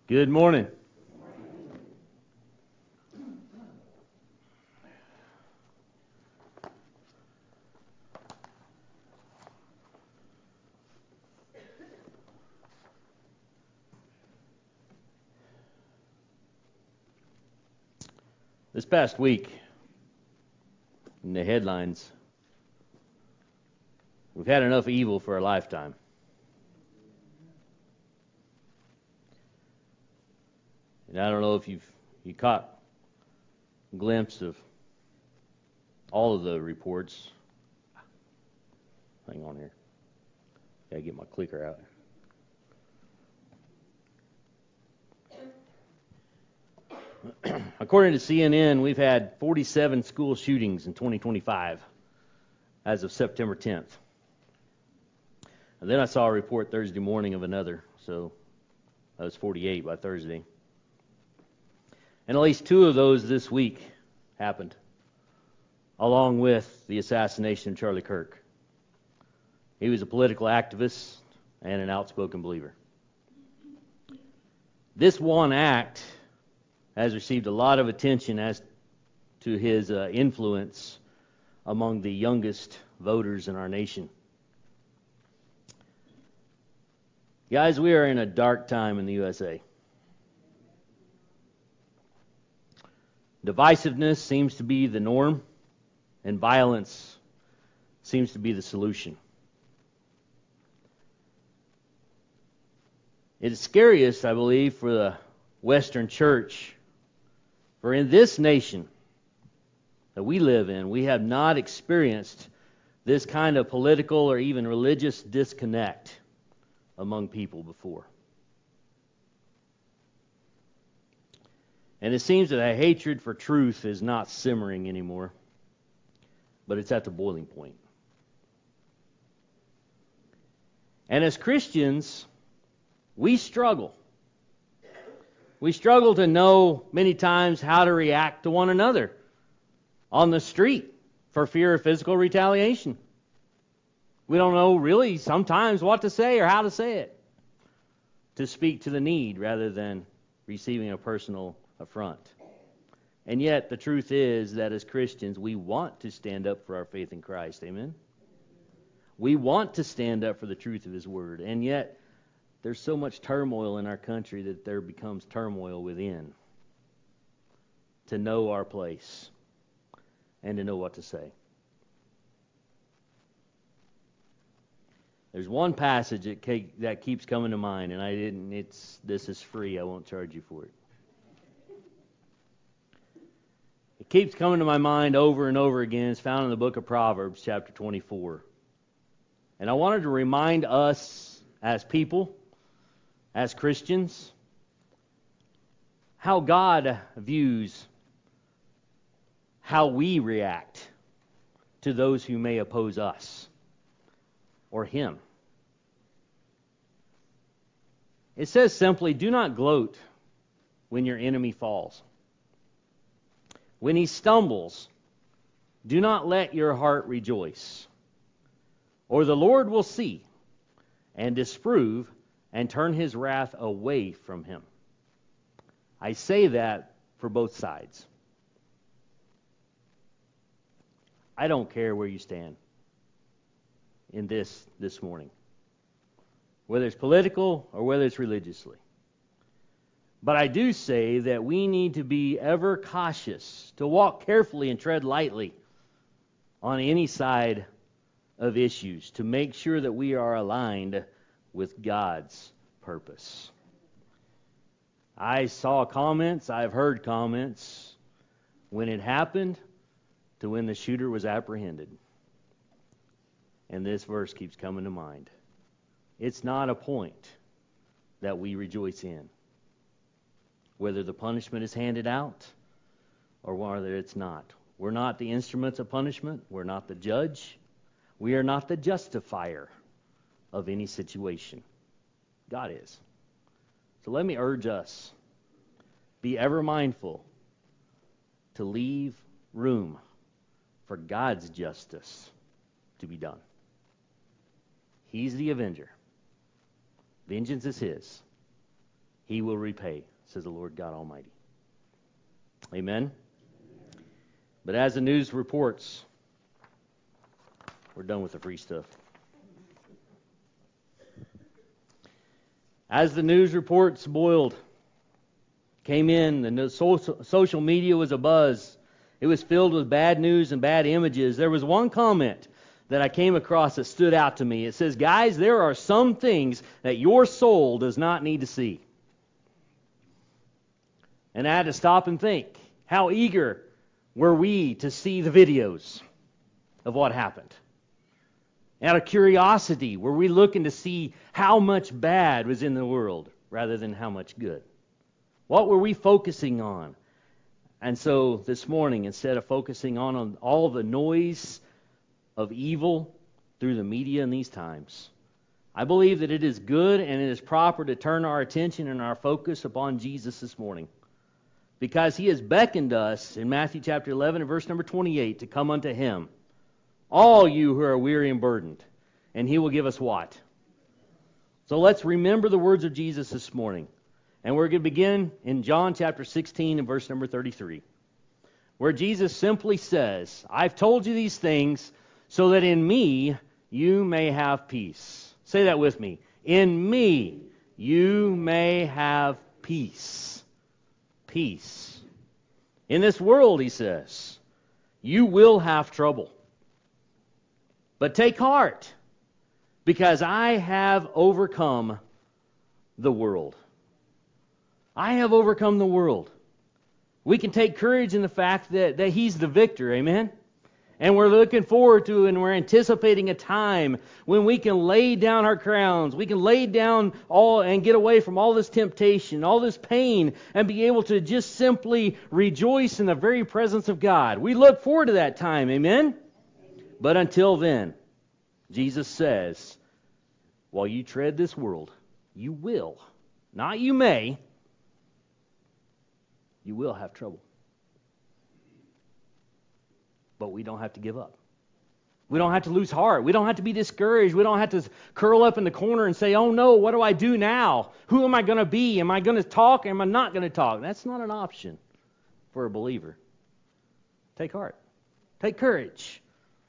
Good morning. This past week, in the headlines, we've had enough evil for a lifetime. And I don't know if you caught a glimpse of all of the reports. Hang on here. Gotta get my clicker out. According to CNN, we've had 47 school shootings in 2025 as of September 10th. And then I saw a report Thursday morning of another, so that was 48 by Thursday. And at least 2 of those this week happened, along with the assassination of Charlie Kirk. He was a political activist and an outspoken believer. This one act has received a lot of attention as to his influence among the youngest voters in our nation. Guys, we are in a dark time in the USA. Divisiveness seems to be the norm, and violence seems to be the solution. It is scariest, I believe, for the Western church, for in this nation that we live in, we have not experienced this kind of political or even religious disconnect among people before. And it seems that a hatred for truth is not simmering anymore, but it's at the boiling point. And as Christians, we struggle. We struggle to know many times how to react to one another on the street for fear of physical retaliation. We don't know really sometimes what to say or how to say it, to speak to the need rather than receiving a personal affront. And yet the truth is that as Christians, we want to stand up for our faith in Christ. Amen? We want to stand up for the truth of His Word. And yet there's so much turmoil in our country that there becomes turmoil within to know our place and to know what to say. There's one passage that keeps coming to mind, and this is free. I won't charge you for it. It keeps coming to my mind over and over again. It's found in the book of Proverbs, chapter 24. And I wanted to remind us as people, as Christians, how God views how we react to those who may oppose us or Him. It says simply, do not gloat when your enemy falls. When he stumbles, do not let your heart rejoice. Or the Lord will see and disprove and turn His wrath away from him. I say that for both sides. I don't care where you stand in this morning, whether it's political or whether it's religiously. But I do say that we need to be ever cautious, to walk carefully and tread lightly on any side of issues, to make sure that we are aligned with God's purpose. I saw comments, I've heard comments, when it happened to when the shooter was apprehended. And this verse keeps coming to mind. It's not a point that we rejoice in, whether the punishment is handed out or whether it's not. We're not the instruments of punishment. We're not the judge. We are not the justifier of any situation. God is. So let me urge us, be ever mindful to leave room for God's justice to be done. He's the avenger. Vengeance is His. He will repay, says the Lord God Almighty. Amen? But as the news reports, we're done with the free stuff. As the news reports boiled, came in, and the social media was abuzz. It was filled with bad news and bad images. There was one comment that I came across that stood out to me. It says, guys, there are some things that your soul does not need to see. And I had to stop and think, how eager were we to see the videos of what happened? Out of curiosity, were we looking to see how much bad was in the world rather than how much good? What were we focusing on? And so this morning, instead of focusing on all the noise of evil through the media in these times, I believe that it is good and it is proper to turn our attention and our focus upon Jesus this morning. Because he has beckoned us in Matthew chapter 11 and verse number 28 to come unto him, all you who are weary and burdened, and he will give us what? So let's remember the words of Jesus this morning. And we're going to begin in John chapter 16 and verse number 33, where Jesus simply says, I've told you these things so that in me you may have peace. Say that with me. In me you may have peace. Peace. In this world, he says, you will have trouble. But take heart, because I have overcome the world. I have overcome the world. We can take courage in the fact that he's the victor, amen? And we're looking forward to and we're anticipating a time when we can lay down our crowns. We can lay down all and get away from all this temptation, all this pain, and be able to just simply rejoice in the very presence of God. We look forward to that time, amen? But until then, Jesus says, while you tread this world, you will, not you may, you will have trouble. But we don't have to give up. We don't have to lose heart. We don't have to be discouraged. We don't have to curl up in the corner and say, oh no, what do I do now? Who am I going to be? Am I going to talk or am I not going to talk? That's not an option for a believer. Take heart. Take courage.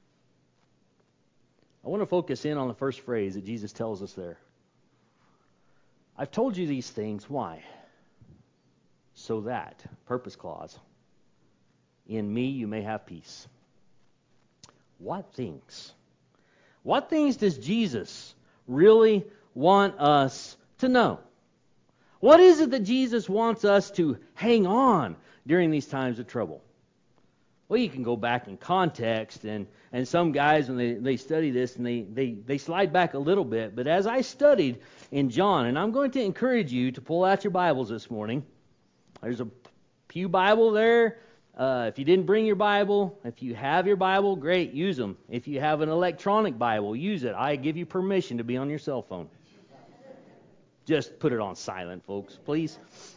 I want to focus in on the first phrase that Jesus tells us there. I've told you these things. Why? So that, purpose clause, in me you may have peace. What things? What things does Jesus really want us to know? What is it that Jesus wants us to hang on during these times of trouble? Well, you can go back in context, and some guys, when they study this, and they slide back a little bit. But as I studied in John, and I'm going to encourage you to pull out your Bibles this morning. There's a pew Bible there. If you didn't bring your Bible, if you have your Bible, great, use them. If you have an electronic Bible, use it. I give you permission to be on your cell phone. Just put it on silent, folks, please.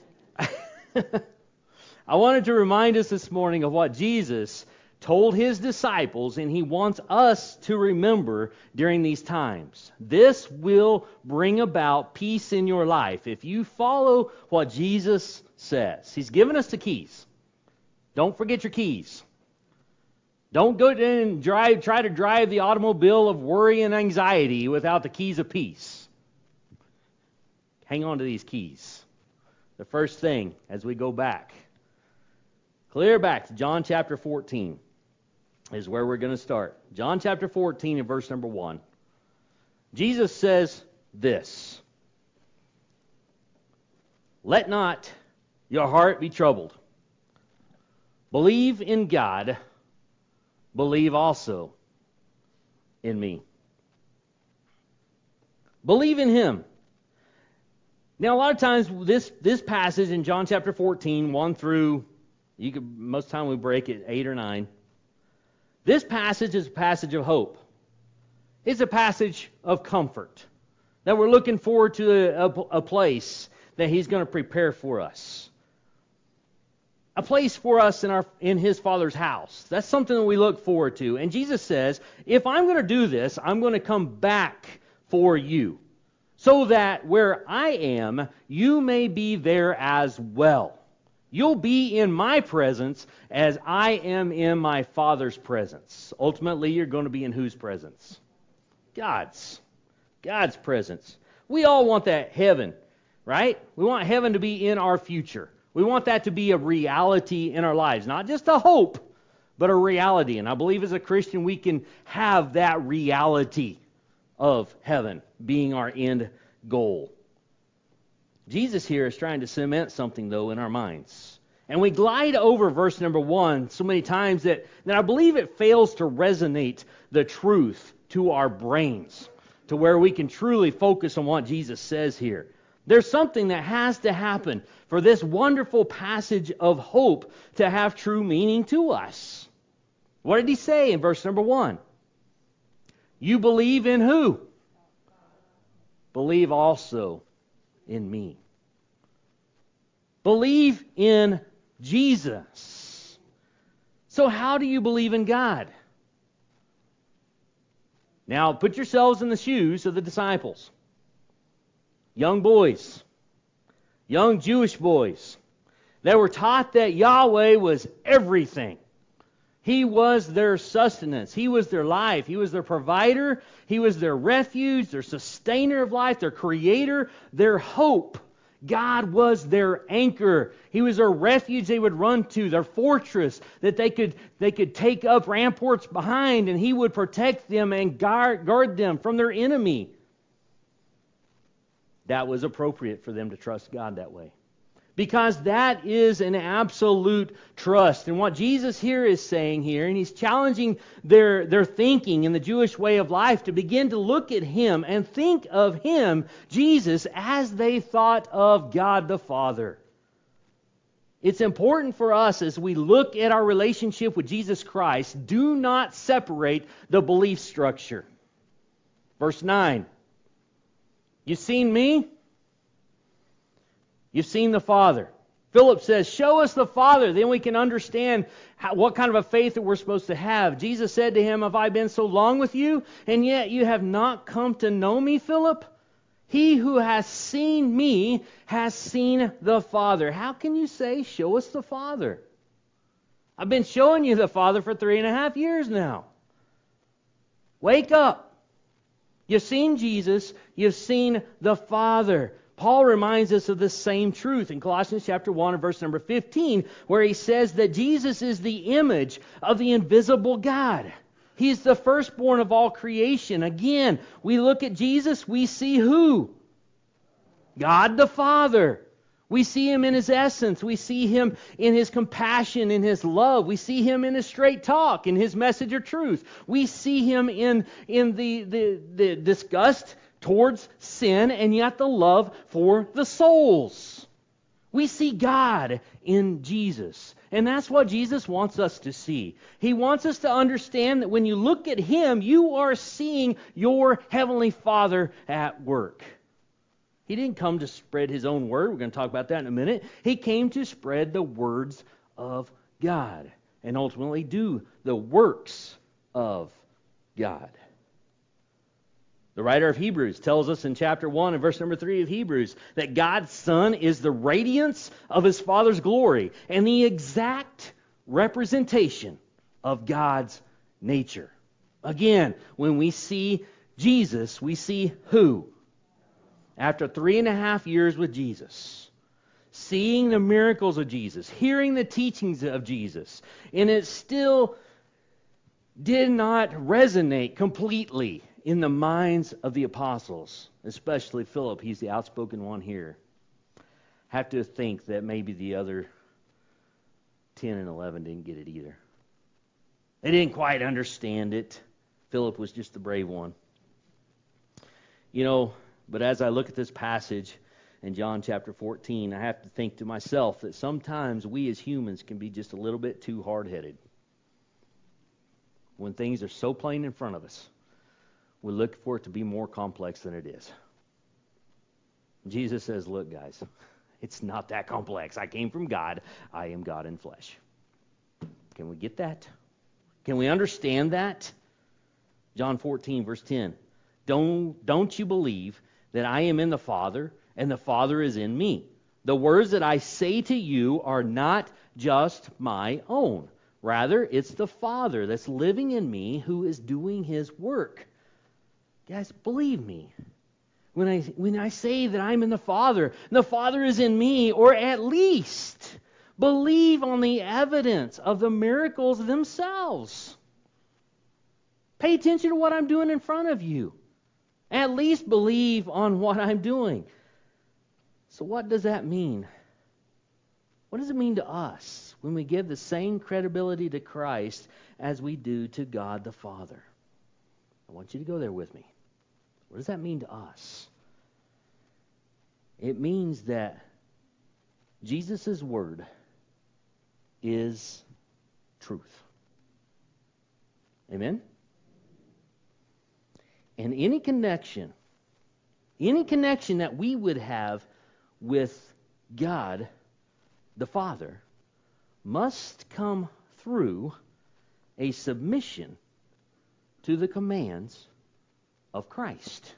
I wanted to remind us this morning of what Jesus told his disciples, and he wants us to remember during these times. This will bring about peace in your life if you follow what Jesus says. He's given us the keys. Don't forget your keys. Don't go and try to drive the automobile of worry and anxiety without the keys of peace. Hang on to these keys. The first thing, as we go back, clear back to John chapter 14 is where we're going to start. John chapter 14 and verse number 1. Jesus says this, let not your heart be troubled. Believe in God, believe also in me. Believe in him. Now, a lot of times, this passage in John chapter 14, 1 through, most of the time we break it 8 or 9. This passage is a passage of hope. It's a passage of comfort. That we're looking forward to a place that he's going to prepare for us. A place for us in his Father's house. That's something that we look forward to. And Jesus says, if I'm going to do this, I'm going to come back for you. so that where I am, you may be there as well. You'll be in my presence as I am in my Father's presence. Ultimately, you're going to be in whose presence? God's. God's presence. We all want that heaven, right? We want heaven to be in our future. We want that to be a reality in our lives. Not just a hope, but a reality. And I believe as a Christian we can have that reality of heaven being our end goal. Jesus here is trying to cement something, though, in our minds. And we glide over verse number 1 so many times that I believe it fails to resonate the truth to our brains, to where we can truly focus on what Jesus says here. There's something that has to happen for this wonderful passage of hope to have true meaning to us. What did he say in verse number 1? You believe in who? Believe also in me. Believe in Jesus. So how do you believe in God? Now put yourselves in the shoes of the disciples. Young boys, young Jewish boys, that were taught that Yahweh was everything. He was their sustenance. He was their life. He was their provider. He was their refuge, their sustainer of life, their creator, their hope. God was their anchor. He was their refuge they would run to, their fortress that they could take up ramparts behind, and He would protect them and guard them from their enemy. That was appropriate for them to trust God that way, because that is an absolute trust. And what Jesus here is saying here, and He's challenging their thinking in the Jewish way of life to begin to look at Him and think of Him, Jesus, as they thought of God the Father. It's important for us as we look at our relationship with Jesus Christ, do not separate the belief structure. Verse 9. You've seen me? You've seen the Father. Philip says, show us the Father, then we can understand what kind of a faith that we're supposed to have. Jesus said to him, have I been so long with you, and yet you have not come to know me, Philip? He who has seen me has seen the Father. How can you say, show us the Father? I've been showing you the Father for 3.5 years now. Wake up. You've seen Jesus. You've seen the Father. Paul reminds us of the same truth in Colossians chapter 1 and verse number 15, where he says that Jesus is the image of the invisible God. He's the firstborn of all creation. Again, we look at Jesus, we see who? God the Father. We see Him in His essence. We see Him in His compassion, in His love. We see Him in His straight talk, in His message of truth. We see Him in the disgust towards sin and yet the love for the souls. We see God in Jesus. And that's what Jesus wants us to see. He wants us to understand that when you look at Him, you are seeing your Heavenly Father at work. He didn't come to spread His own word. We're going to talk about that in a minute. He came to spread the words of God and ultimately do the works of God. The writer of Hebrews tells us in chapter 1 and verse number 3 of Hebrews that God's Son is the radiance of His Father's glory and the exact representation of God's nature. Again, when we see Jesus, we see who? After 3.5 years with Jesus, seeing the miracles of Jesus, hearing the teachings of Jesus, and it still did not resonate completely in the minds of the apostles, especially Philip. He's the outspoken one here. Have to think that maybe the other 10 and 11 didn't get it either. They didn't quite understand it. Philip was just the brave one. But as I look at this passage in John chapter 14, I have to think to myself that sometimes we as humans can be just a little bit too hard-headed. When things are so plain in front of us, we look for it to be more complex than it is. Jesus says, look, guys, it's not that complex. I came from God. I am God in flesh. Can we get that? Can we understand that? John 14, verse 10. Don't you believe that I am in the Father, and the Father is in me. The words that I say to you are not just my own. Rather, it's the Father that's living in me who is doing his work. Guys, believe me. When I say that I'm in the Father, and the Father is in me, or at least believe on the evidence of the miracles themselves. Pay attention to what I'm doing in front of you. At least believe on what I'm doing. So what does that mean? What does it mean to us when we give the same credibility to Christ as we do to God the Father? I want you to go there with me. What does that mean to us? It means that Jesus' word is truth. Amen? And any connection that we would have with God the Father must come through a submission to the commands of Christ.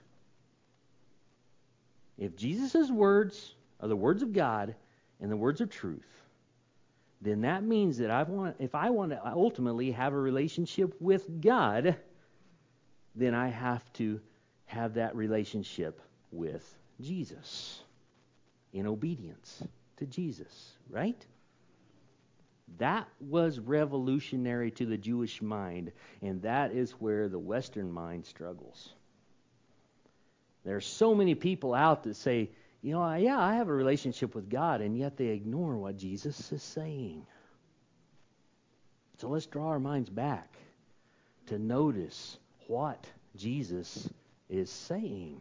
If Jesus' words are the words of God and the words of truth, then that means that if I want to ultimately have a relationship with God, then I have to have that relationship with Jesus in obedience to Jesus, right? That was revolutionary to the Jewish mind, and that is where the Western mind struggles. There are so many people out that say, yeah, I have a relationship with God, and yet they ignore what Jesus is saying. So let's draw our minds back to notice what Jesus is saying.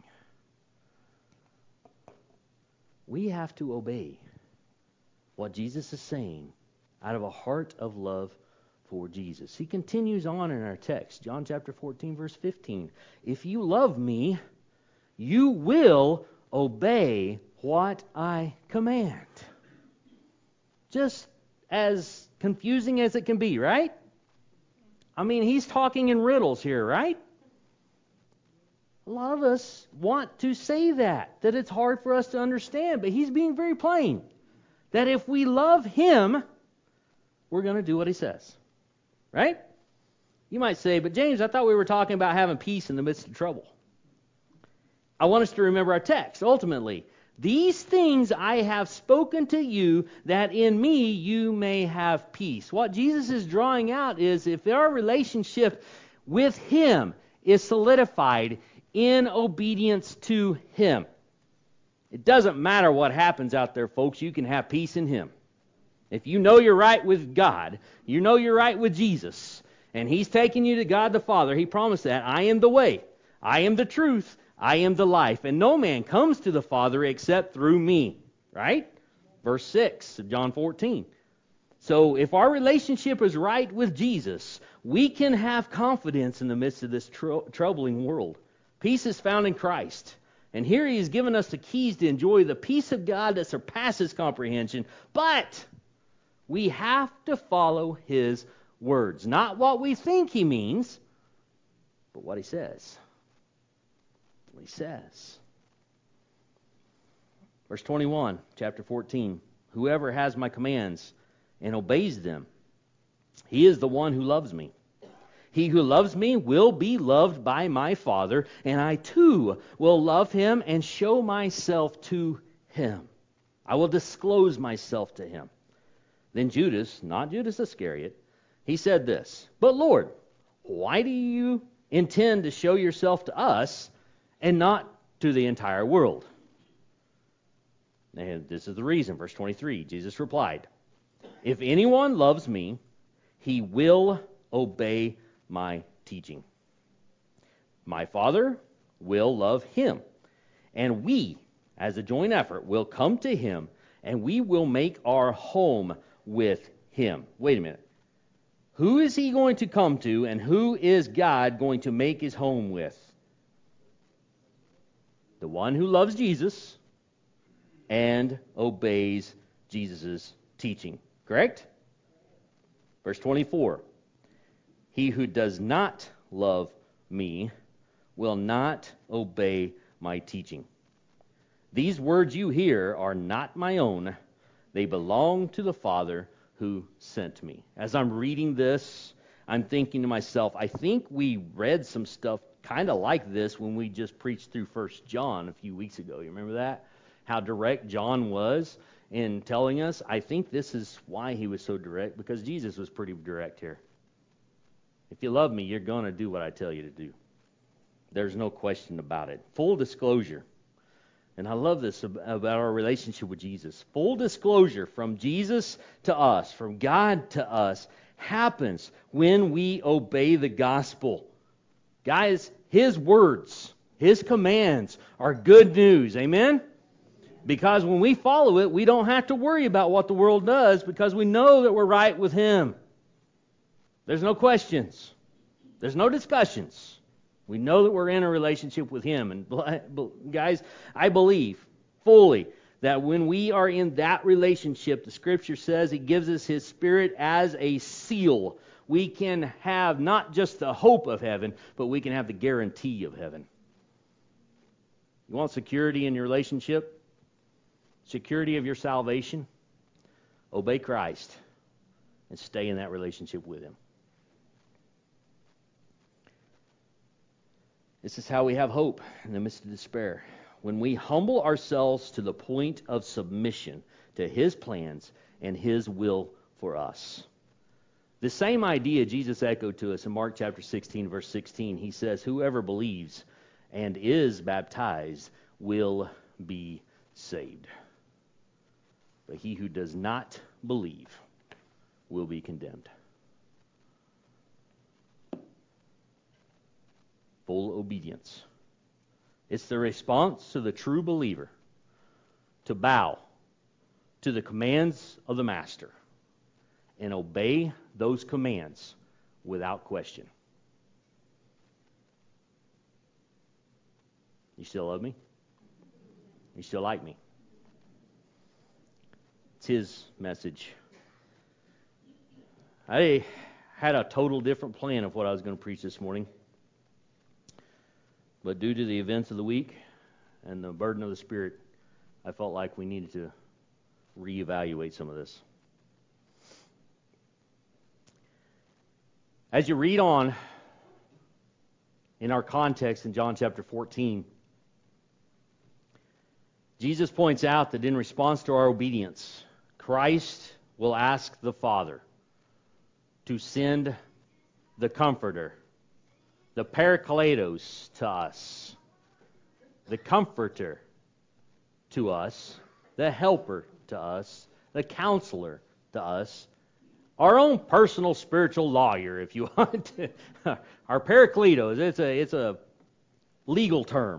We have to obey what Jesus is saying out of a heart of love for Jesus. He continues on in our text, John chapter 14, verse 15. If you love me, you will obey what I command. Just as confusing as it can be, right? I mean, he's talking in riddles here, right? A lot of us want to say that it's hard for us to understand, but he's being very plain. That if we love him, we're going to do what he says. Right? You might say, but James, I thought we were talking about having peace in the midst of trouble. I want us to remember our text. Ultimately, these things I have spoken to you, that in me you may have peace. What Jesus is drawing out is if our relationship with him is solidified in obedience to him, it doesn't matter what happens out there, folks. You can have peace in him. If you know you're right with God, you know you're right with Jesus, and he's taking you to God the Father, he promised that, I am the way, I am the truth, I am the life, and no man comes to the Father except through me. Right? Verse 6 of John 14. So if our relationship is right with Jesus, we can have confidence in the midst of this troubling world. Peace is found in Christ. And here he has given us the keys to enjoy the peace of God that surpasses comprehension. But we have to follow his words. Not what we think he means, but what he says. What he says. Verse 21, chapter 14. Whoever has my commands and obeys them, he is the one who loves me. He who loves me will be loved by my Father, and I too will love him and show myself to him. I will disclose myself to him. Then Judas, not Judas Iscariot, he said this, but Lord, why do you intend to show yourself to us and not to the entire world? And this is the reason. Verse 23, Jesus replied, if anyone loves me, he will obey my teaching. My Father will love him, and we, as a joint effort, will come to him, and we will make our home with him. Wait a minute. Who is he going to come to, and who is God going to make his home with? The one who loves Jesus and obeys Jesus' teaching. Correct? Verse 24. He who does not love me will not obey my teaching. These words you hear are not my own. They belong to the Father who sent me. As I'm reading this, I'm thinking to myself, I think we read some stuff kind of like this when we just preached through 1 John a few weeks ago. You remember that? How direct John was in telling us. I think this is why he was so direct, because Jesus was pretty direct here. If you love me, you're going to do what I tell you to do. There's no question about it. Full disclosure. And I love this about our relationship with Jesus. Full disclosure from Jesus to us, from God to us, happens when we obey the gospel. Guys, His words, His commands are good news. Amen? Because when we follow it, we don't have to worry about what the world does, because we know that we're right with Him. There's no questions. There's no discussions. We know that we're in a relationship with Him. And guys, I believe fully that when we are in that relationship, the Scripture says He gives us His Spirit as a seal. We can have not just the hope of heaven, but we can have the guarantee of heaven. You want security in your relationship? Security of your salvation? Obey Christ and stay in that relationship with Him. This is how we have hope in the midst of despair. When we humble ourselves to the point of submission to His plans and His will for us. The same idea Jesus echoed to us in Mark chapter 16, verse 16. He says, whoever believes and is baptized will be saved. But he who does not believe will be condemned. Full obedience. It's the response to the true believer to bow to the commands of the Master and obey those commands without question. You still love me? You still like me? It's His message. I had a total different plan of what I was going to preach this morning. But due to the events of the week and the burden of the Spirit, I felt like we needed to reevaluate some of this. As you read on in our context in John chapter 14, Jesus points out that in response to our obedience, Christ will ask the Father to send the Comforter, the Parakletos to us, the Comforter to us, the Helper to us, the Counselor to us, our own personal spiritual lawyer, if you want. Our Parakletos, it's a legal term.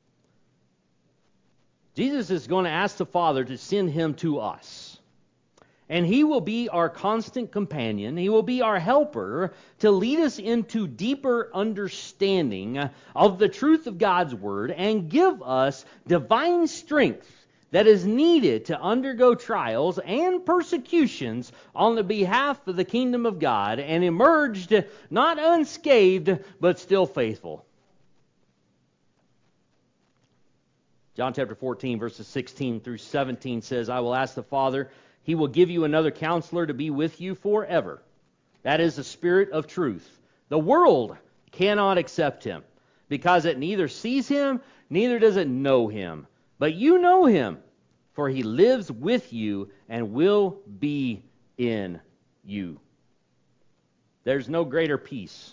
Jesus is going to ask the Father to send Him to us. And He will be our constant companion. He will be our helper to lead us into deeper understanding of the truth of God's Word and give us divine strength that is needed to undergo trials and persecutions on the behalf of the kingdom of God and emerged not unscathed but still faithful. John chapter 14 verses 16 through 17 says, I will ask the Father, He will give you another counselor to be with you forever. That is the Spirit of truth. The world cannot accept Him because it neither sees Him, neither does it know Him. But you know Him, for He lives with you and will be in you. There's no greater peace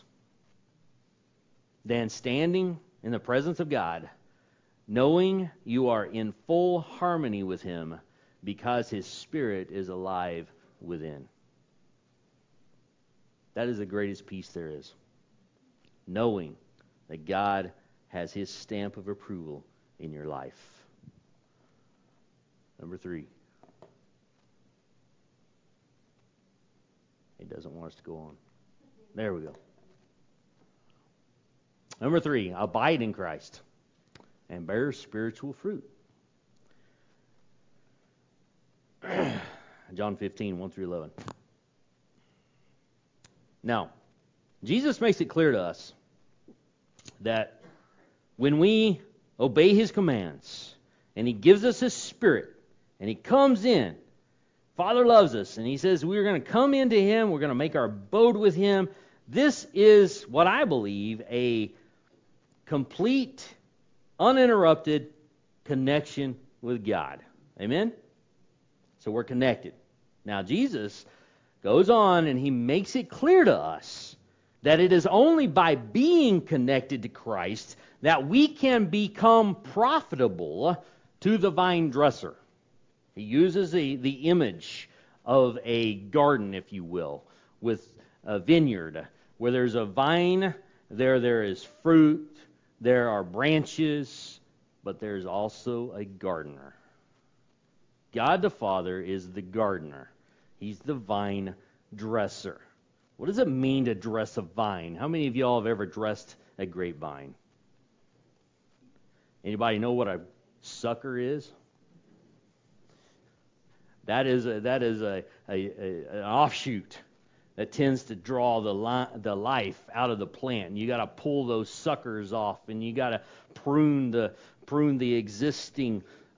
than standing in the presence of God, knowing you are in full harmony with Him because His Spirit is alive within. That is the greatest peace there is. Knowing that God has His stamp of approval in your life. Number 3. It doesn't want us to go on. There we go. Number 3, abide in Christ and bear spiritual fruit. John 15, 1 through 11. Now, Jesus makes it clear to us that when we obey His commands and He gives us His Spirit, and He comes in. Father loves us, and He says we're going to come into Him, we're going to make our abode with Him. This is what I believe a complete, uninterrupted connection with God. Amen? So we're connected. Now Jesus goes on and He makes it clear to us that it is only by being connected to Christ that we can become profitable to the vine dresser. He uses the image of a garden, if you will, with a vineyard. Where there's a vine, there is fruit, there are branches, but there's also a gardener. God the Father is the gardener. He's the vine dresser. What does it mean to dress a vine? How many of y'all have ever dressed a grapevine? Anybody know what a sucker is? That is an offshoot that tends to draw the life out of the plant. You got to pull those suckers off, and you got to prune the existing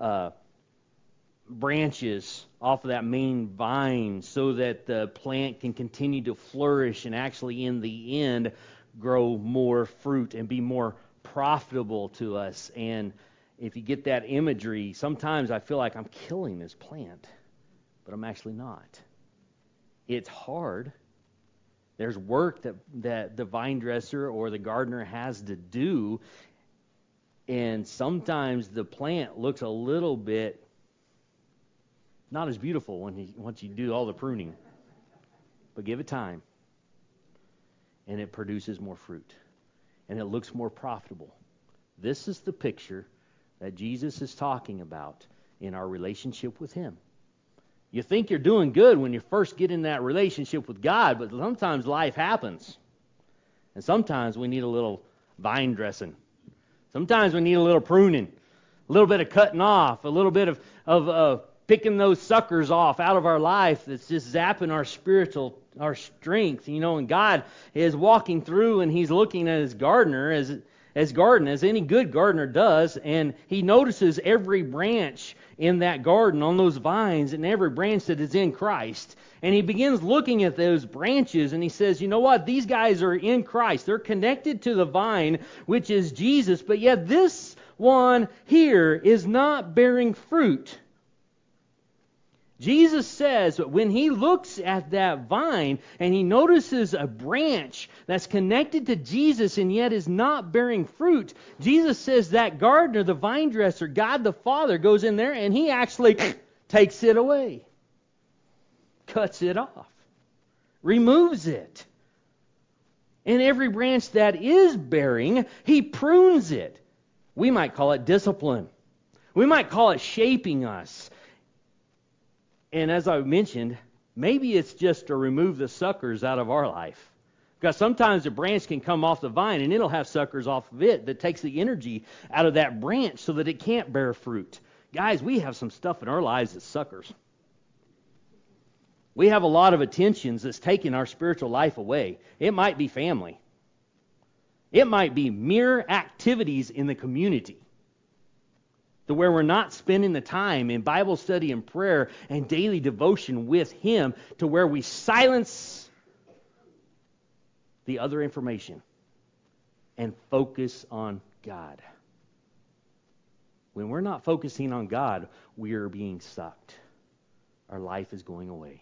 branches off of that main vine so that the plant can continue to flourish and actually in the end grow more fruit and be more profitable to us. And if you get that imagery, sometimes I feel like I'm killing this plant, but I'm actually not. It's hard. There's work that the vine dresser or the gardener has to do, and sometimes the plant looks a little bit not as beautiful once you do all the pruning. But give it time, and it produces more fruit, and it looks more profitable. This is the picture that Jesus is talking about in our relationship with Him. You think you're doing good when you first get in that relationship with God, but sometimes life happens. And sometimes we need a little vine dressing. Sometimes we need a little pruning, a little bit of cutting off, a little bit of picking those suckers off out of our life that's just zapping our strength. And God is walking through and He's looking at His gardener as any good gardener does, and He notices every branch in that garden on those vines and every branch that is in Christ. And He begins looking at those branches and He says, you know what? These guys are in Christ. They're connected to the vine, which is Jesus, but yet this one here is not bearing fruit. Jesus says that when He looks at that vine and He notices a branch that's connected to Jesus and yet is not bearing fruit, Jesus says that gardener, the vine dresser, God the Father, goes in there and He actually takes it away, cuts it off, removes it. And every branch that is bearing, He prunes it. We might call it discipline. We might call it shaping us. And as I mentioned, maybe it's just to remove the suckers out of our life. Because sometimes a branch can come off the vine and it'll have suckers off of it that takes the energy out of that branch so that it can't bear fruit. Guys, we have some stuff in our lives that's suckers. We have a lot of attentions that's taking our spiritual life away. It might be family. It might be mere activities in the community, to where we're not spending the time in Bible study and prayer and daily devotion with Him, to where we silence the other information and focus on God. When we're not focusing on God, we are being sucked. Our life is going away.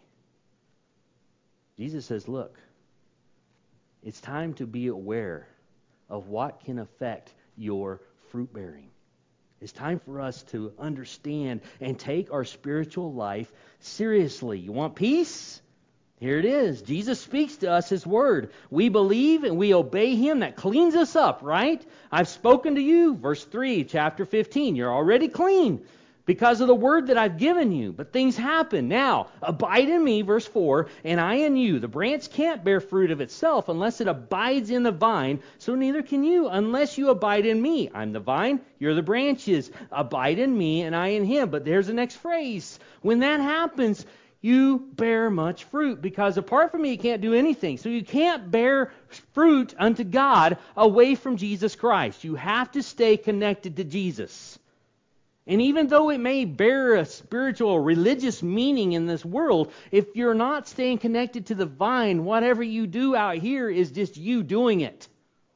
Jesus says, look, it's time to be aware of what can affect your fruit bearing. It's time for us to understand and take our spiritual life seriously. You want peace? Here it is. Jesus speaks to us His Word. We believe and we obey Him. That cleans us up, right? I've spoken to you, verse 3, chapter 15. You're already clean because of the Word that I've given you. But things happen. Now, abide in me, verse 4, and I in you. The branch can't bear fruit of itself unless it abides in the vine, so neither can you unless you abide in me. I'm the vine, you're the branches. Abide in me, and I in Him. But there's the next phrase. When that happens, you bear much fruit, because apart from me, you can't do anything. So you can't bear fruit unto God away from Jesus Christ. You have to stay connected to Jesus. And even though it may bear a spiritual or religious meaning in this world, if you're not staying connected to the vine, whatever you do out here is just you doing it.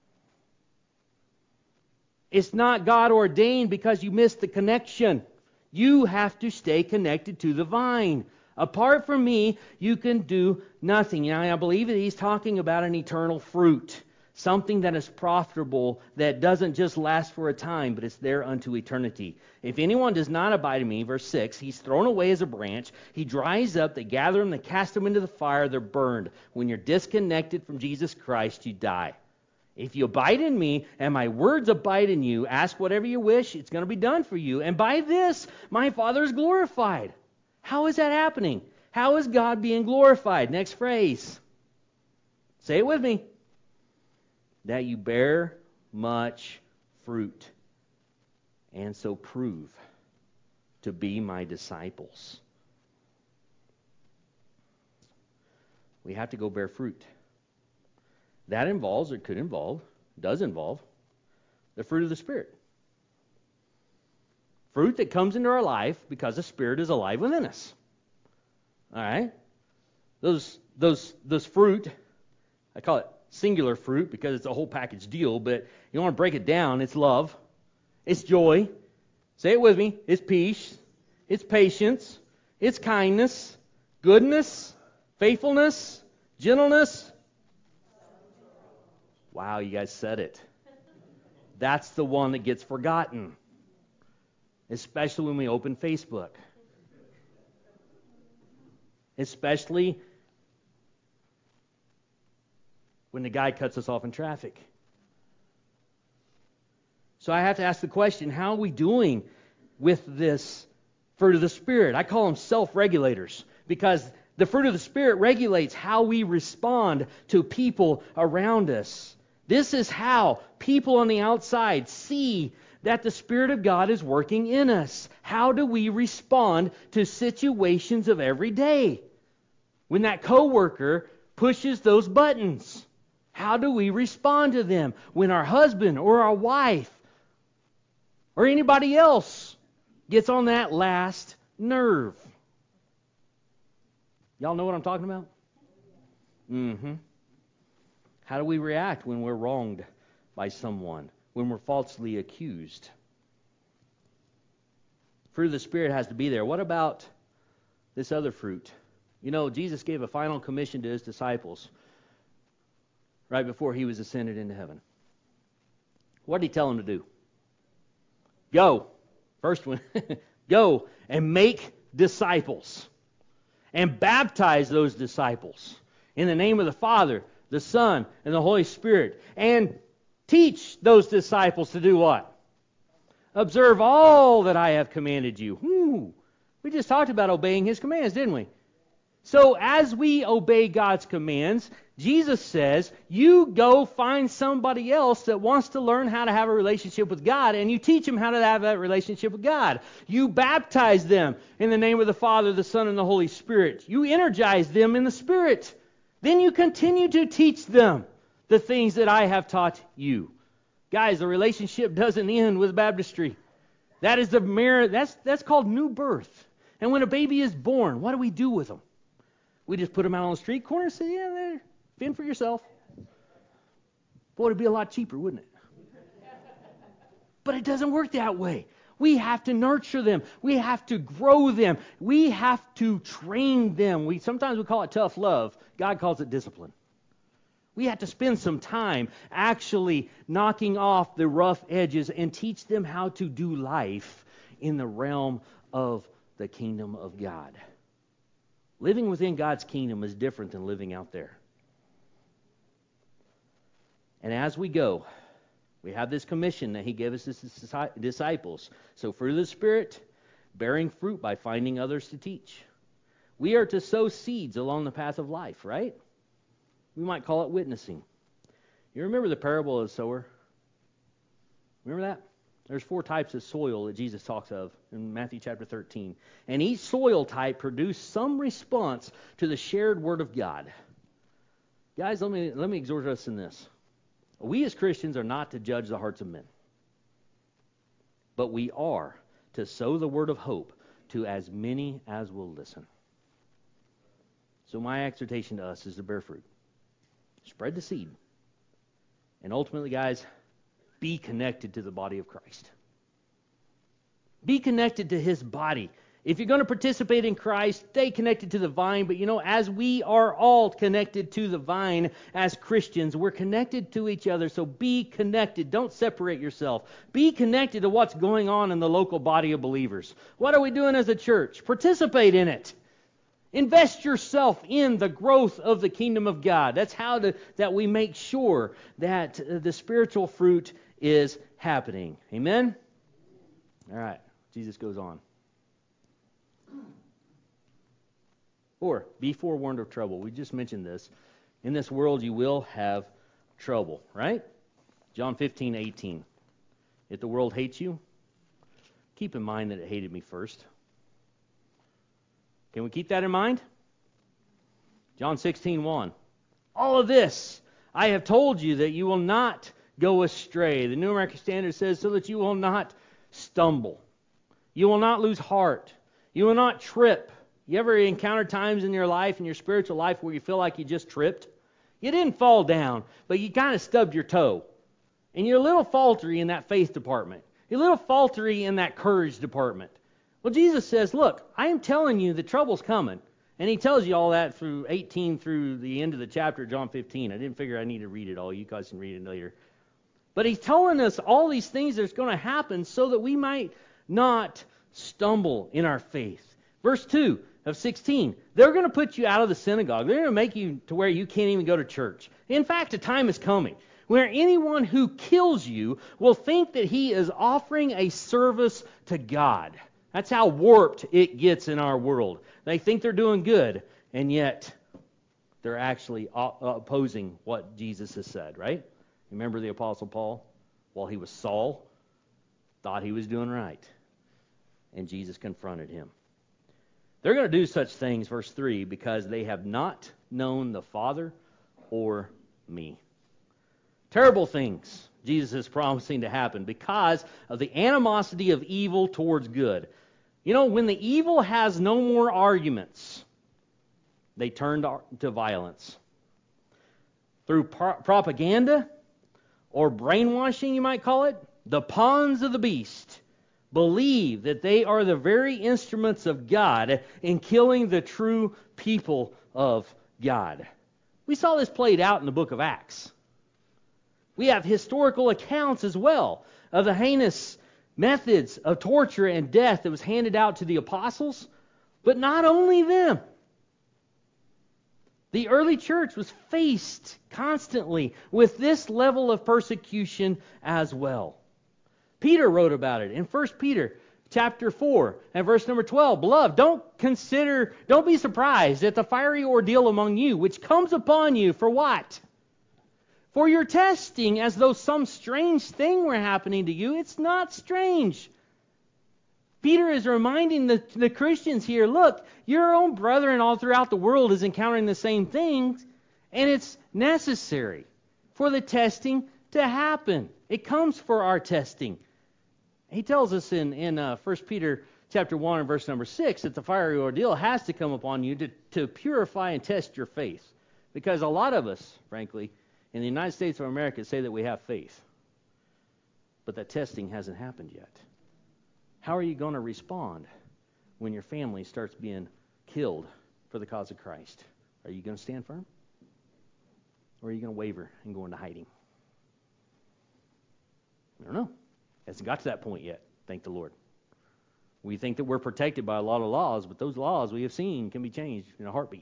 It's not God ordained because you missed the connection. You have to stay connected to the vine. Apart from me, you can do nothing. Now, I believe that he's talking about an eternal fruit. Something that is profitable, that doesn't just last for a time, but it's there unto eternity. If anyone does not abide in me, verse 6, he's thrown away as a branch. He dries up, they gather him, they cast him into the fire, they're burned. When you're disconnected from Jesus Christ, you die. If you abide in me, and my words abide in you, ask whatever you wish, it's going to be done for you. And by this, my Father is glorified. How is that happening? How is God being glorified? Next phrase. Say it with me. That you bear much fruit, and so prove to be my disciples. We have to go bear fruit. That involves, or could involve, does involve, the fruit of the Spirit. Fruit that comes into our life because the Spirit is alive within us. All right? Those fruit, I call it singular fruit because it's a whole package deal, but you want to break it down, it's love, it's joy, say it with me, it's peace, it's patience, it's kindness, goodness, faithfulness, gentleness. Wow, you guys said it. That's the one that gets forgotten, especially when we open Facebook. Especially when the guy cuts us off in traffic. So I have to ask the question, how are we doing with this fruit of the Spirit? I call them self-regulators because the fruit of the Spirit regulates how we respond to people around us. This is how people on the outside see that the Spirit of God is working in us. How do we respond to situations of every day? When that coworker pushes those buttons, how do we respond to them? When our husband or our wife or anybody else gets on that last nerve. Y'all know what I'm talking about? How do we react when we're wronged by someone? When we're falsely accused? Fruit of the Spirit has to be there. What about this other fruit? You know, Jesus gave a final commission to his disciples right before he was ascended into heaven. What did he tell them to do? Go. First one. Go and make disciples. And baptize those disciples in the name of the Father, the Son, and the Holy Spirit. And teach those disciples to do what? Observe all that I have commanded you. We just talked about obeying his commands, didn't we? So as we obey God's commands, Jesus says, you go find somebody else that wants to learn how to have a relationship with God, and you teach them how to have that relationship with God. You baptize them in the name of the Father, the Son, and the Holy Spirit. You energize them in the Spirit. Then you continue to teach them the things that I have taught you. Guys, the relationship doesn't end with baptistry. That is the merit. That's called new birth. And when a baby is born, what do we do with them? We just put them out on the street corner and say, yeah, there, fend for yourself. Boy, it'd be a lot cheaper, wouldn't it? But it doesn't work that way. We have to nurture them. We have to grow them. We have to train them. Sometimes we call it tough love. God calls it discipline. We have to spend some time actually knocking off the rough edges and teach them how to do life in the realm of the kingdom of God. Living within God's kingdom is different than living out there. And as we go, we have this commission that he gave us as disciples. So fruit of the Spirit, bearing fruit by finding others to teach. We are to sow seeds along the path of life, right? We might call it witnessing. You remember the parable of the sower? Remember that? There's 4 types of soil that Jesus talks of in Matthew chapter 13. And each soil type produced some response to the shared word of God. Guys, let me exhort us in this. We as Christians are not to judge the hearts of men. But we are to sow the word of hope to as many as will listen. So my exhortation to us is to bear fruit. Spread the seed. And ultimately, guys, be connected to the body of Christ. Be connected to his body. If you're going to participate in Christ, stay connected to the vine. But as we are all connected to the vine as Christians, we're connected to each other. So be connected. Don't separate yourself. Be connected to what's going on in the local body of believers. What are we doing as a church? Participate in it. Invest yourself in the growth of the kingdom of God. That's how that we make sure that the spiritual fruit is happening. Amen? All right. Jesus goes on. 4, be forewarned of trouble. We just mentioned this. In this world you will have trouble, right? John 15:18. If the world hates you, keep in mind that it hated me first. Can we keep that in mind? John 16:1. All of this I have told you that you will not go astray. The New American Standard says so that you will not stumble. You will not lose heart. You will not trip. You ever encounter times in your life, in your spiritual life, where you feel like you just tripped? You didn't fall down, but you kind of stubbed your toe. And you're a little faltery in that faith department. You're a little faltery in that courage department. Well, Jesus says, look, I am telling you the trouble's coming. And he tells you all that through 18 through the end of the chapter of John 15. I didn't figure I need to read it all. You guys can read it later. But he's telling us all these things that's going to happen so that we might not stumble in our faith. Verse 2 of 16, they're going to put you out of the synagogue. They're going to make you to where you can't even go to church. In fact, a time is coming where anyone who kills you will think that he is offering a service to God. That's how warped it gets in our world. They think they're doing good, and yet they're actually opposing what Jesus has said, right? Remember the Apostle Paul? While he was Saul, thought he was doing right. And Jesus confronted him. They're going to do such things, verse 3, because they have not known the Father or me. Terrible things Jesus is promising to happen because of the animosity of evil towards good. When the evil has no more arguments, they turn to violence. Through propaganda or brainwashing, you might call it, the pawns of the beast believe that they are the very instruments of God in killing the true people of God. We saw this played out in the book of Acts. We have historical accounts as well of the heinous methods of torture and death that was handed out to the apostles, but not only them. The early church was faced constantly with this level of persecution as well. Peter wrote about it in 1 Peter chapter 4 and verse number 12. Beloved, don't be surprised at the fiery ordeal among you, which comes upon you for what? For your testing, as though some strange thing were happening to you. It's not strange. Peter is reminding the Christians here, look, your own brethren all throughout the world is encountering the same things, and it's necessary for the testing to happen. It comes for our testing. He tells us in 1 Peter chapter 1 and verse number 6 that the fiery ordeal has to come upon you to purify and test your faith. Because a lot of us, frankly, in the United States of America say that we have faith. But that testing hasn't happened yet. How are you going to respond when your family starts being killed for the cause of Christ? Are you going to stand firm? Or are you going to waver and go into hiding? I don't know. Hasn't got to that point yet, thank the Lord. We think that we're protected by a lot of laws, but those laws we have seen can be changed in a heartbeat.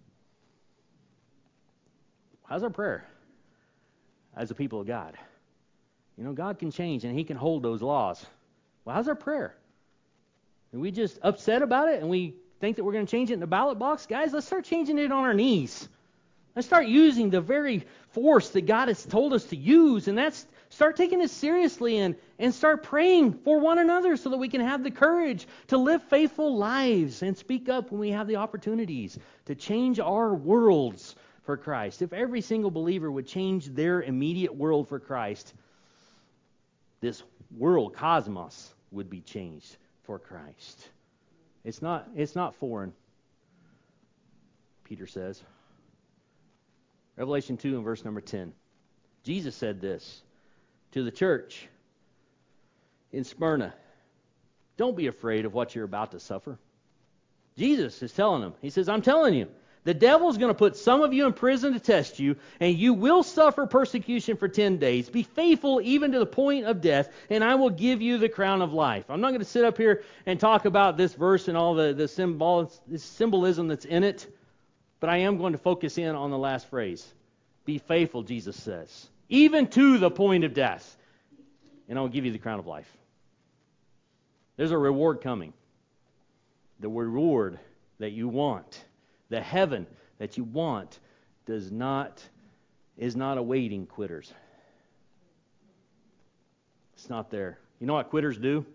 How's our prayer as a people of God? God can change and He can hold those laws. Well, how's our prayer? Are we just upset about it and we think that we're going to change it in the ballot box? Guys, let's start changing it on our knees. Let's start using the very force that God has told us to use, and that's start taking it seriously and start praying for one another so that we can have the courage to live faithful lives and speak up when we have the opportunities to change our worlds for Christ. If every single believer would change their immediate world for Christ, this world, cosmos, would be changed. for Christ. It's not foreign, Peter says. Revelation 2 and verse number 10. Jesus said this to the church in Smyrna. Don't be afraid of what you're about to suffer. Jesus is telling them. He says, I'm telling you, the devil's going to put some of you in prison to test you, and you will suffer persecution for 10 days. Be faithful even to the point of death, and I will give you the crown of life. I'm not going to sit up here and talk about this verse and all the symbolism that's in it, but I am going to focus in on the last phrase. Be faithful, Jesus says, even to the point of death, and I will give you the crown of life. There's a reward coming. The reward that you want, the heaven that you want, is not awaiting quitters. It's not there. You know what quitters do?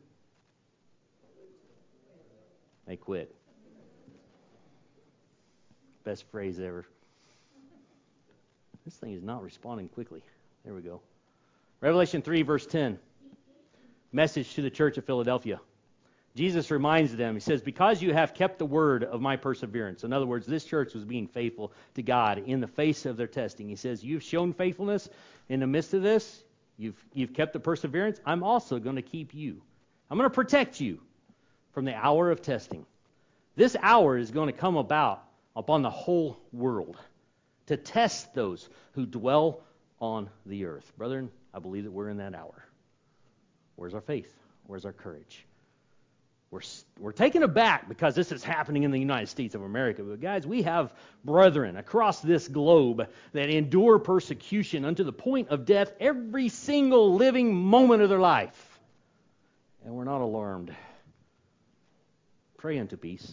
They quit. Best phrase ever. This thing is not responding quickly. There we go. Revelation 3, verse 10. Message to the church of Philadelphia. Jesus reminds them, he says, because you have kept the word of my perseverance. In other words, this church was being faithful to God in the face of their testing. He says, you've shown faithfulness in the midst of this. You've kept the perseverance. I'm also going to keep you. I'm going to protect you from the hour of testing. This hour is going to come about upon the whole world to test those who dwell on the earth. Brethren, I believe that we're in that hour. Where's our faith? Where's our courage? We're taken aback because this is happening in the United States of America. But guys, we have brethren across this globe that endure persecution unto the point of death every single living moment of their life. And we're not alarmed. Pray unto peace.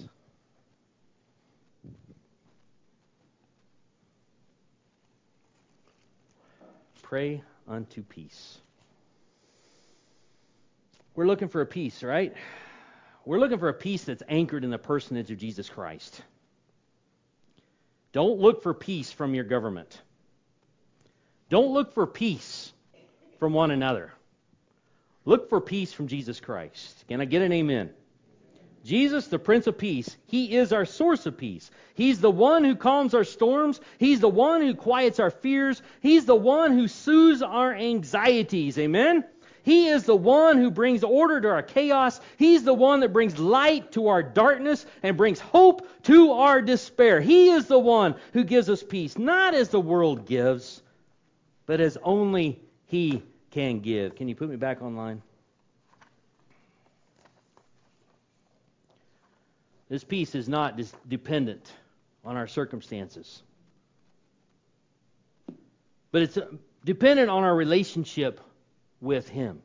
Pray unto peace. We're looking for a peace, right? We're looking for a peace that's anchored in the personage of Jesus Christ. Don't look for peace from your government. Don't look for peace from one another. Look for peace from Jesus Christ. Can I get an amen? Jesus, the Prince of Peace, He is our source of peace. He's the one who calms our storms. He's the one who quiets our fears. He's the one who soothes our anxieties. Amen? He is the one who brings order to our chaos. He's the one that brings light to our darkness and brings hope to our despair. He is the one who gives us peace, not as the world gives, but as only He can give. Can you put me back online? This peace is not dependent on our circumstances, but it's dependent on our relationship with Him.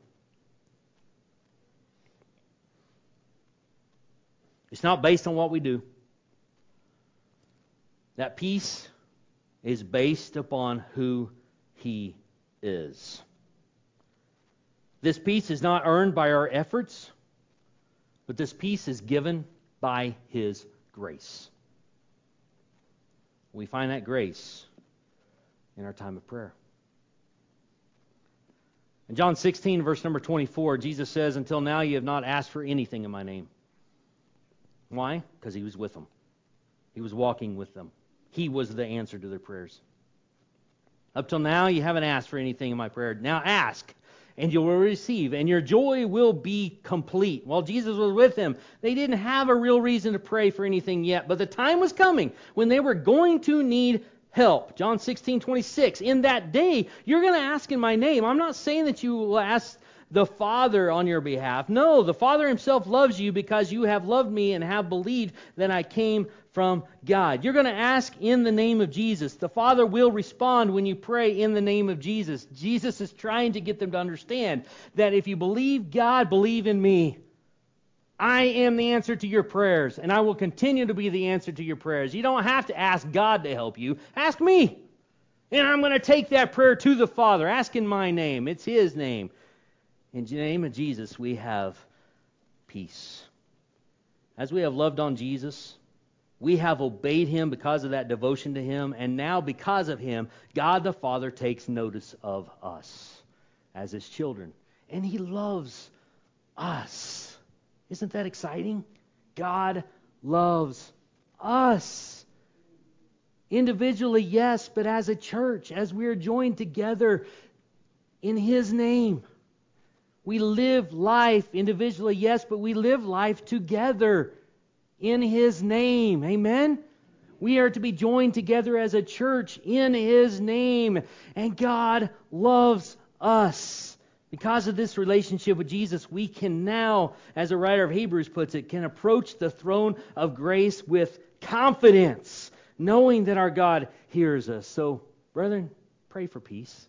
It's not based on what we do. That peace is based upon who He is. This peace is not earned by our efforts, but this peace is given by His grace. We find that grace in our time of prayer. In John 16, verse number 24, Jesus says, until now you have not asked for anything in my name. Why? Because He was with them. He was walking with them. He was the answer to their prayers. Up till now you haven't asked for anything in my prayer. Now ask, and you will receive, and your joy will be complete. While Jesus was with them, they didn't have a real reason to pray for anything yet, but the time was coming when they were going to need help. John 16:26. In that day, you're going to ask in my name. I'm not saying that you will ask the Father on your behalf. No, the Father Himself loves you because you have loved me and have believed that I came from God. You're going to ask in the name of Jesus. The Father will respond when you pray in the name of Jesus. Jesus is trying to get them to understand that if you believe God, believe in me. I am the answer to your prayers, and I will continue to be the answer to your prayers. You don't have to ask God to help you. Ask me. And I'm going to take that prayer to the Father. Ask in my name. It's His name. In the name of Jesus, we have peace. As we have loved on Jesus, we have obeyed Him because of that devotion to Him, and now because of Him, God the Father takes notice of us as His children. And He loves us. Isn't that exciting? God loves us. Individually, yes, but as a church, as we are joined together in His name. We live life individually, yes, but we live life together in His name. Amen? We are to be joined together as a church in His name. And God loves us. Because of this relationship with Jesus, we can now, as the writer of Hebrews puts it, can approach the throne of grace with confidence, knowing that our God hears us. So, brethren, pray for peace.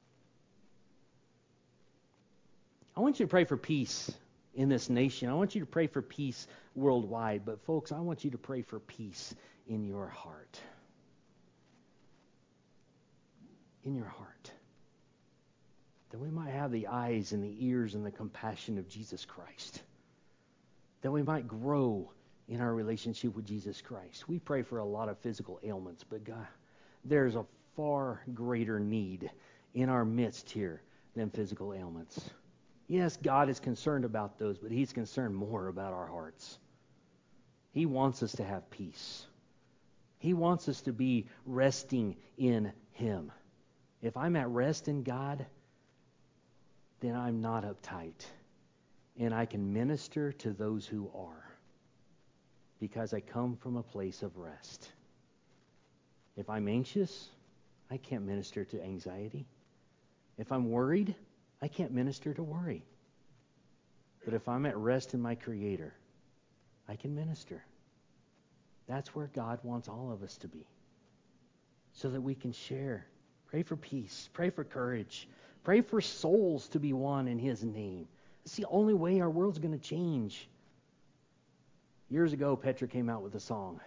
I want you to pray for peace in this nation. I want you to pray for peace worldwide. But folks, I want you to pray for peace in your heart. In your heart. That we might have the eyes and the ears and the compassion of Jesus Christ. That we might grow in our relationship with Jesus Christ. We pray for a lot of physical ailments, but God, there's a far greater need in our midst here than physical ailments. Yes, God is concerned about those, but He's concerned more about our hearts. He wants us to have peace. He wants us to be resting in Him. If I'm at rest in God, then I'm not uptight. And I can minister to those who are. Because I come from a place of rest. If I'm anxious, I can't minister to anxiety. If I'm worried, I can't minister to worry. But if I'm at rest in my Creator, I can minister. That's where God wants all of us to be. So that we can share. Pray for peace. Pray for courage. Pray for souls to be won in His name. It's the only way our world's going to change. Years ago, Petra came out with a song.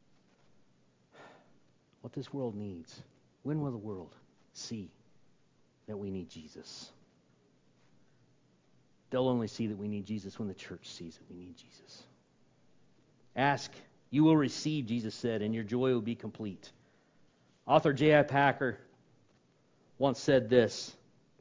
What this world needs. When will the world see that we need Jesus? They'll only see that we need Jesus when the church sees that we need Jesus. Ask, you will receive, Jesus said, and your joy will be complete. Author J.I. Packer once said this: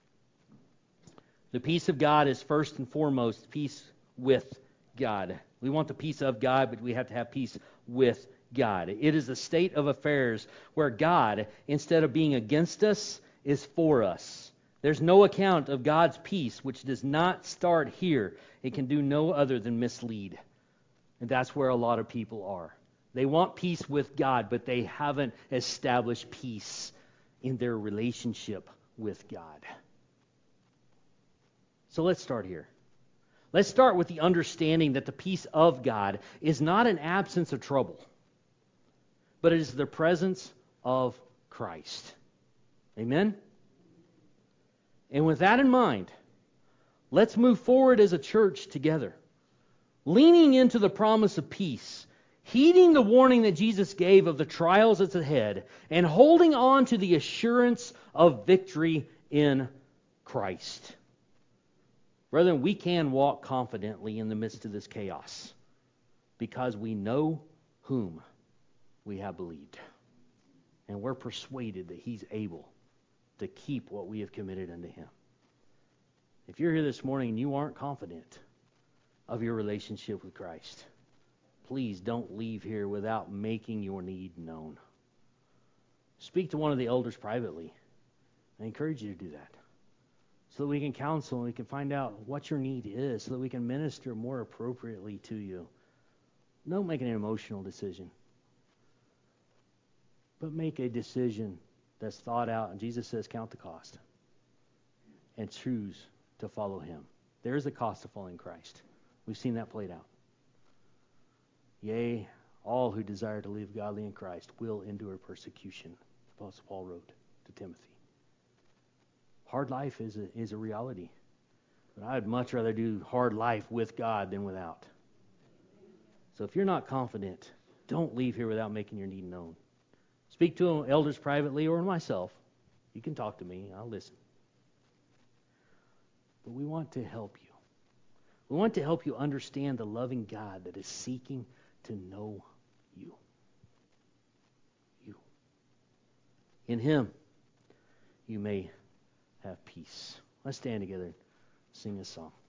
the peace of God is first and foremost peace with God. We want the peace of God, but we have to have peace with God. It is a state of affairs where God, instead of being against us, is for us. There's no account of God's peace which does not start here. It can do no other than mislead. And that's where a lot of people are. They want peace with God, but they haven't established peace in their relationship with God. So let's start here. Let's start with the understanding that the peace of God is not an absence of trouble, but it is the presence of Christ. Amen? And with that in mind, let's move forward as a church together, leaning into the promise of peace, heeding the warning that Jesus gave of the trials that's ahead, and holding on to the assurance of victory in Christ. Brethren, we can walk confidently in the midst of this chaos because we know whom we have believed. And we're persuaded that He's able to keep what we have committed unto Him. If you're here this morning and you aren't confident of your relationship with Christ, please don't leave here without making your need known. Speak to one of the elders privately. I encourage you to do that, so that we can counsel and we can find out what your need is, so that we can minister more appropriately to you. Don't make an emotional decision, but make a decision that's thought out. And Jesus says, count the cost and choose to follow Him. There is a cost to following Christ. We've seen that played out. Yea, all who desire to live godly in Christ will endure persecution, as Apostle Paul wrote to Timothy. Hard life is a reality. But I'd much rather do hard life with God than without. So if you're not confident, don't leave here without making your need known. Speak to elders privately or myself. You can talk to me. I'll listen. But we want to help you. We want to help you understand the loving God that is seeking to know you. You. In Him, you may have peace. Let's stand together and sing this song.